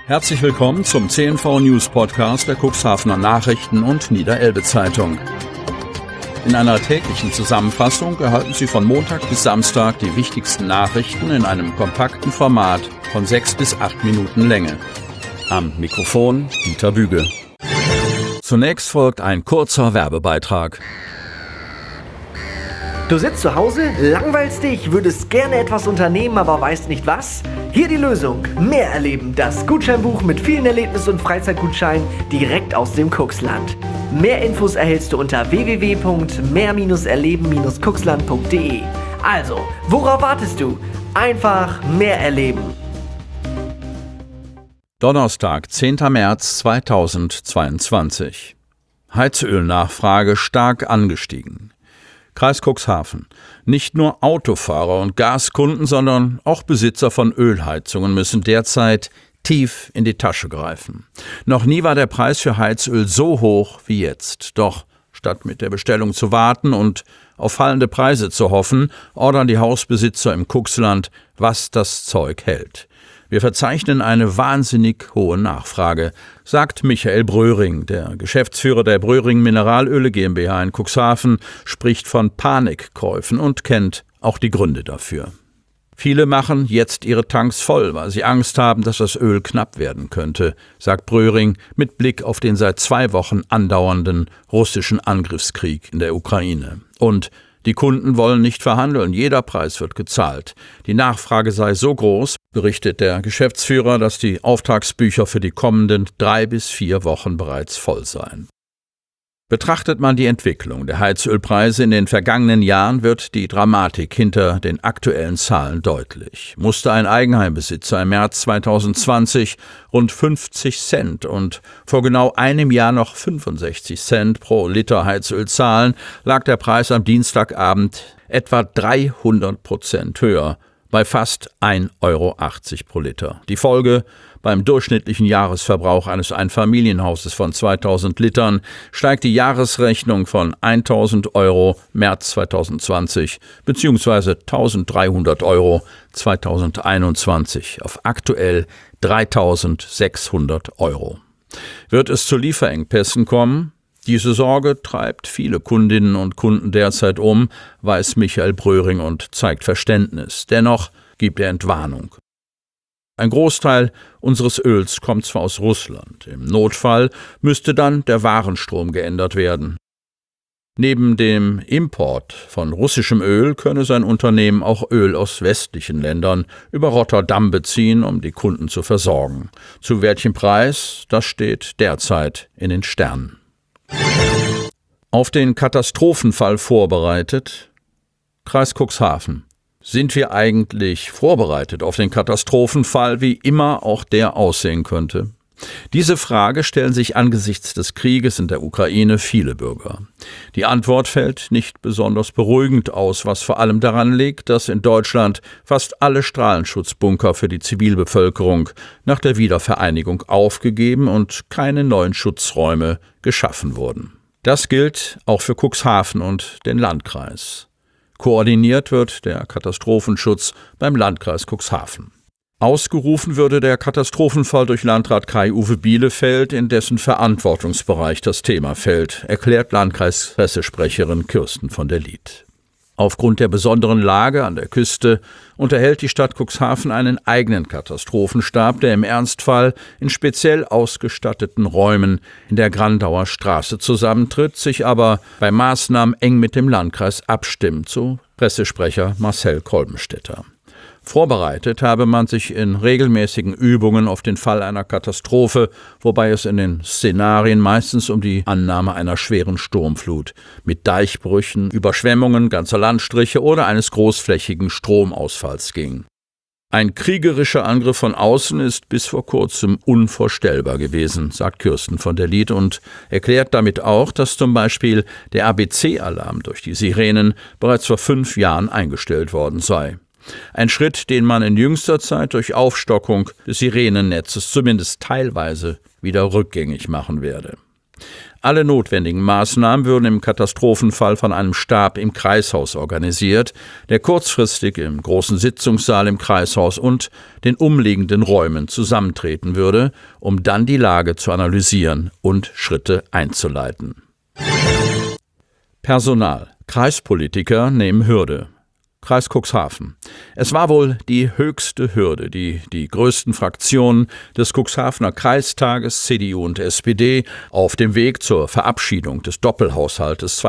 Herzlich willkommen zum CNV News Podcast der Cuxhavener Nachrichten und Niederelbe Zeitung. In einer täglichen Zusammenfassung erhalten Sie von Montag bis Samstag die wichtigsten Nachrichten in einem kompakten Format von 6 bis 8 Minuten Länge. Am Mikrofon Dieter Büge. Zunächst folgt ein kurzer Werbebeitrag. Du sitzt zu Hause, langweilst dich, würdest gerne etwas unternehmen, aber weißt nicht was? Hier die Lösung. Mehr erleben. Das Gutscheinbuch mit vielen Erlebnis- und Freizeitgutscheinen direkt aus dem Cuxland. Mehr Infos erhältst du unter www.mehr-erleben-cuxland.de. Also, worauf wartest du? Einfach mehr erleben. Donnerstag, 10. März 2022. Heizölnachfrage stark angestiegen. Kreis Cuxhaven. Nicht nur Autofahrer und Gaskunden, sondern auch Besitzer von Ölheizungen müssen derzeit tief in die Tasche greifen. Noch nie war der Preis für Heizöl so hoch wie jetzt. Doch statt mit der Bestellung zu warten und auf fallende Preise zu hoffen, ordern die Hausbesitzer im Cuxland, was das Zeug hält. Wir verzeichnen eine wahnsinnig hohe Nachfrage, sagt Michael Bröhring. Der Geschäftsführer der Bröhring Mineralöle GmbH in Cuxhaven spricht von Panikkäufen und kennt auch die Gründe dafür. Viele machen jetzt ihre Tanks voll, weil sie Angst haben, dass das Öl knapp werden könnte, sagt Bröhring mit Blick auf den seit 2 Wochen andauernden russischen Angriffskrieg in der Ukraine. Und die Kunden wollen nicht verhandeln, jeder Preis wird gezahlt. Die Nachfrage sei so groß, berichtet der Geschäftsführer, dass die Auftragsbücher für die kommenden 3 bis 4 Wochen bereits voll seien. Betrachtet man die Entwicklung der Heizölpreise in den vergangenen Jahren, wird die Dramatik hinter den aktuellen Zahlen deutlich. Musste ein Eigenheimbesitzer im März 2020 rund 50 Cent und vor genau einem Jahr noch 65 Cent pro Liter Heizöl zahlen, lag der Preis am Dienstagabend etwa 300% höher, bei fast 1,80 Euro pro Liter. Die Folge: beim durchschnittlichen Jahresverbrauch eines Einfamilienhauses von 2000 Litern steigt die Jahresrechnung von 1.000 Euro März 2020 bzw. 1.300 Euro 2021 auf aktuell 3.600 Euro. Wird es zu Lieferengpässen kommen? Diese Sorge treibt viele Kundinnen und Kunden derzeit um, weiß Michael Bröhring und zeigt Verständnis. Dennoch gibt er Entwarnung. Ein Großteil unseres Öls kommt zwar aus Russland. Im Notfall müsste dann der Warenstrom geändert werden. Neben dem Import von russischem Öl könne sein Unternehmen auch Öl aus westlichen Ländern über Rotterdam beziehen, um die Kunden zu versorgen. Zu welchem Preis, das steht derzeit in den Sternen. Auf den Katastrophenfall vorbereitet? Kreis Cuxhaven. Sind wir eigentlich vorbereitet auf den Katastrophenfall, wie immer auch der aussehen könnte? Diese Frage stellen sich angesichts des Krieges in der Ukraine viele Bürger. Die Antwort fällt nicht besonders beruhigend aus, was vor allem daran liegt, dass in Deutschland fast alle Strahlenschutzbunker für die Zivilbevölkerung nach der Wiedervereinigung aufgegeben und keine neuen Schutzräume geschaffen wurden. Das gilt auch für Cuxhaven und den Landkreis. Koordiniert wird der Katastrophenschutz beim Landkreis Cuxhaven. Ausgerufen würde der Katastrophenfall durch Landrat Kai-Uwe Bielefeld, in dessen Verantwortungsbereich das Thema fällt, erklärt Landkreispressesprecherin Kirsten von der Lieth. Aufgrund der besonderen Lage an der Küste unterhält die Stadt Cuxhaven einen eigenen Katastrophenstab, der im Ernstfall in speziell ausgestatteten Räumen in der Grandauer Straße zusammentritt, sich aber bei Maßnahmen eng mit dem Landkreis abstimmt, so Pressesprecher Marcel Kolbenstädter. Vorbereitet habe man sich in regelmäßigen Übungen auf den Fall einer Katastrophe, wobei es in den Szenarien meistens um die Annahme einer schweren Sturmflut mit Deichbrüchen, Überschwemmungen ganzer Landstriche oder eines großflächigen Stromausfalls ging. Ein kriegerischer Angriff von außen ist bis vor kurzem unvorstellbar gewesen, sagt Kirsten von der Lieth und erklärt damit auch, dass zum Beispiel der ABC-Alarm durch die Sirenen bereits vor 5 Jahren eingestellt worden sei. Ein Schritt, den man in jüngster Zeit durch Aufstockung des Sirenennetzes zumindest teilweise wieder rückgängig machen werde. Alle notwendigen Maßnahmen würden im Katastrophenfall von einem Stab im Kreishaus organisiert, der kurzfristig im großen Sitzungssaal im Kreishaus und den umliegenden Räumen zusammentreten würde, um dann die Lage zu analysieren und Schritte einzuleiten. Personal. Kreispolitiker nehmen Hürde. Kreis Cuxhaven. Es war wohl die höchste Hürde, die die größten Fraktionen des Cuxhavener Kreistages CDU und SPD auf dem Weg zur Verabschiedung des Doppelhaushaltes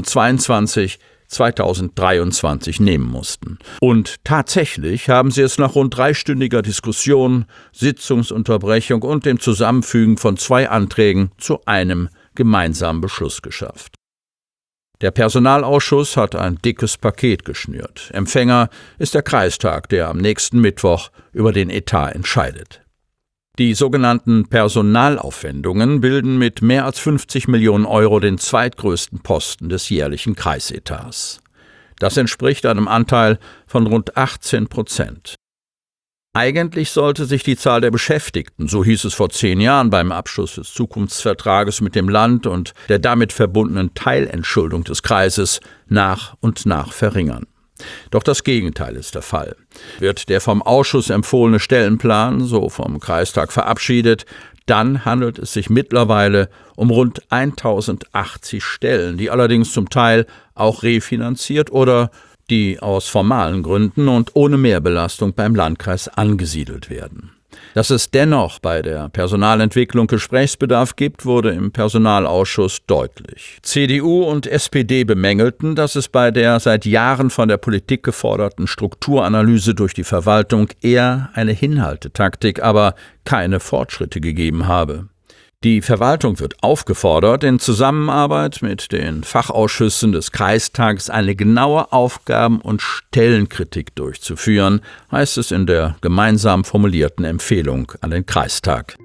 2022/2023 nehmen mussten. Und tatsächlich haben sie es nach rund 3-stündiger Diskussion, Sitzungsunterbrechung und dem Zusammenfügen von 2 Anträgen zu einem gemeinsamen Beschluss geschafft. Der Personalausschuss hat ein dickes Paket geschnürt. Empfänger ist der Kreistag, der am nächsten Mittwoch über den Etat entscheidet. Die sogenannten Personalaufwendungen bilden mit mehr als 50 Millionen Euro den zweitgrößten Posten des jährlichen Kreisetats. Das entspricht einem Anteil von rund 18%. Eigentlich sollte sich die Zahl der Beschäftigten, so hieß es vor 10 Jahren beim Abschluss des Zukunftsvertrages mit dem Land und der damit verbundenen Teilentschuldung des Kreises, nach und nach verringern. Doch das Gegenteil ist der Fall. Wird der vom Ausschuss empfohlene Stellenplan so vom Kreistag verabschiedet, dann handelt es sich mittlerweile um rund 1080 Stellen, die allerdings zum Teil auch refinanziert oder die aus formalen Gründen und ohne Mehrbelastung beim Landkreis angesiedelt werden. Dass es dennoch bei der Personalentwicklung Gesprächsbedarf gibt, wurde im Personalausschuss deutlich. CDU und SPD bemängelten, dass es bei der seit Jahren von der Politik geforderten Strukturanalyse durch die Verwaltung eher eine Hinhaltetaktik, aber keine Fortschritte gegeben habe. Die Verwaltung wird aufgefordert, in Zusammenarbeit mit den Fachausschüssen des Kreistages eine genaue Aufgaben- und Stellenkritik durchzuführen, heißt es in der gemeinsam formulierten Empfehlung an den Kreistag.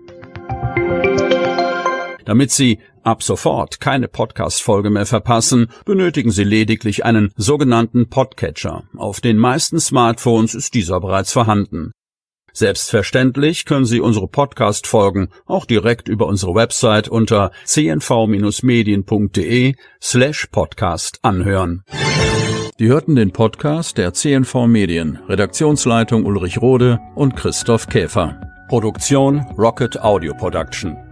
Damit Sie ab sofort keine Podcast-Folge mehr verpassen, benötigen Sie lediglich einen sogenannten Podcatcher. Auf den meisten Smartphones ist dieser bereits vorhanden. Selbstverständlich können Sie unsere Podcast-Folgen auch direkt über unsere Website unter cnv-medien.de/podcast anhören. Sie hörten den Podcast der CNV Medien, Redaktionsleitung Ulrich Rode und Christoph Käfer. Produktion Rocket Audio Production.